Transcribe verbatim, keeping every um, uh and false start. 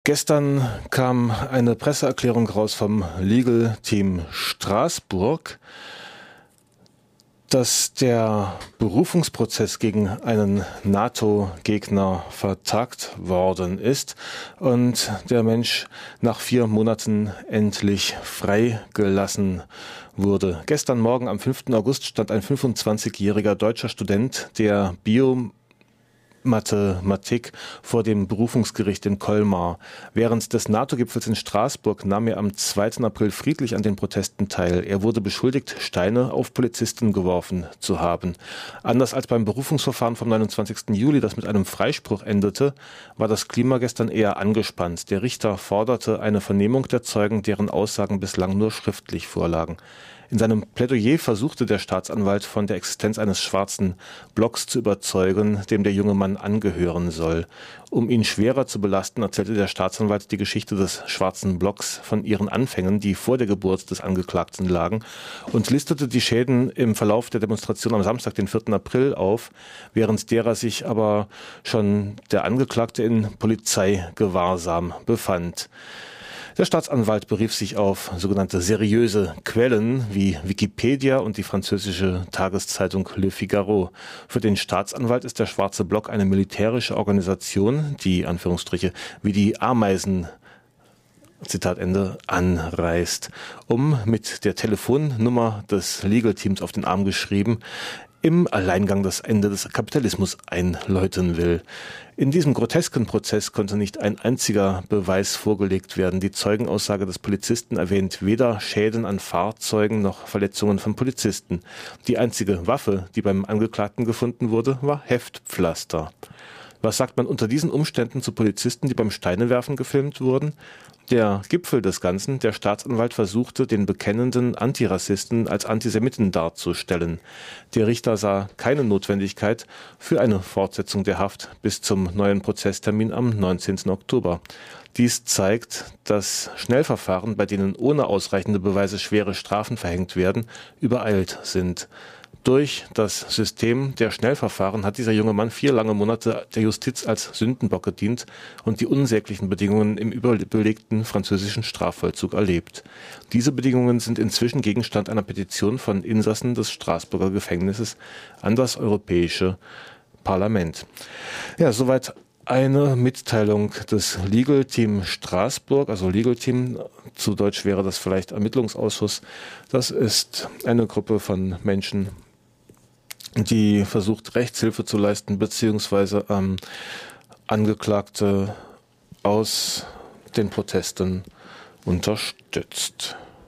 Gestern kam eine Presseerklärung raus vom Legal Team Straßburg, dass der Berufungsprozess gegen einen NATO-Gegner vertagt worden ist und der Mensch nach vier Monaten endlich freigelassen wurde. Gestern Morgen am fünften August stand ein fünfundzwanzigjähriger deutscher Student der Bio Mathematik vor dem Berufungsgericht in Colmar. Während des NATO-Gipfels in Straßburg nahm er am zweiten April friedlich an den Protesten teil. Er wurde beschuldigt, Steine auf Polizisten geworfen zu haben. Anders als beim Berufungsverfahren vom neunundzwanzigsten Juli, das mit einem Freispruch endete, war das Klima gestern eher angespannt. Der Richter forderte eine Vernehmung der Zeugen, deren Aussagen bislang nur schriftlich vorlagen. In seinem Plädoyer versuchte der Staatsanwalt von der Existenz eines schwarzen Blocks zu überzeugen, dem der junge Mann angehören soll. Um ihn schwerer zu belasten, erzählte der Staatsanwalt die Geschichte des schwarzen Blocks von ihren Anfängen, die vor der Geburt des Angeklagten lagen, und listete die Schäden im Verlauf der Demonstration am Samstag, den vierten April, auf, während derer sich aber schon der Angeklagte in Polizeigewahrsam befand. Der Staatsanwalt berief sich auf sogenannte seriöse Quellen wie Wikipedia und die französische Tageszeitung Le Figaro. Für den Staatsanwalt ist der Schwarze Block eine militärische Organisation, die, Anführungsstriche, wie die Ameisen, Zitat Ende, anreist. Um mit der Telefonnummer des Legal Teams auf den Arm geschrieben, im Alleingang das Ende des Kapitalismus einläuten will. In diesem grotesken Prozess konnte nicht ein einziger Beweis vorgelegt werden. Die Zeugenaussage des Polizisten erwähnt weder Schäden an Fahrzeugen noch Verletzungen von Polizisten. Die einzige Waffe, die beim Angeklagten gefunden wurde, war Heftpflaster. Was sagt man unter diesen Umständen zu Polizisten, die beim Steinewerfen gefilmt wurden? Der Gipfel des Ganzen, der Staatsanwalt versuchte, den bekennenden Antirassisten als Antisemiten darzustellen. Der Richter sah keine Notwendigkeit für eine Fortsetzung der Haft bis zum neuen Prozesstermin am neunzehnten Oktober. Dies zeigt, dass Schnellverfahren, bei denen ohne ausreichende Beweise schwere Strafen verhängt werden, übereilt sind. Durch das System der Schnellverfahren hat dieser junge Mann vier lange Monate der Justiz als Sündenbock gedient und die unsäglichen Bedingungen im überbelegten französischen Strafvollzug erlebt. Diese Bedingungen sind inzwischen Gegenstand einer Petition von Insassen des Straßburger Gefängnisses an das Europäische Parlament. Ja, soweit eine Mitteilung des Legal Team Straßburg, also Legal Team, zu Deutsch wäre das vielleicht Ermittlungsausschuss. Das ist eine Gruppe von Menschen, die versucht, Rechtshilfe zu leisten, beziehungsweise ähm, Angeklagte aus den Protesten unterstützt.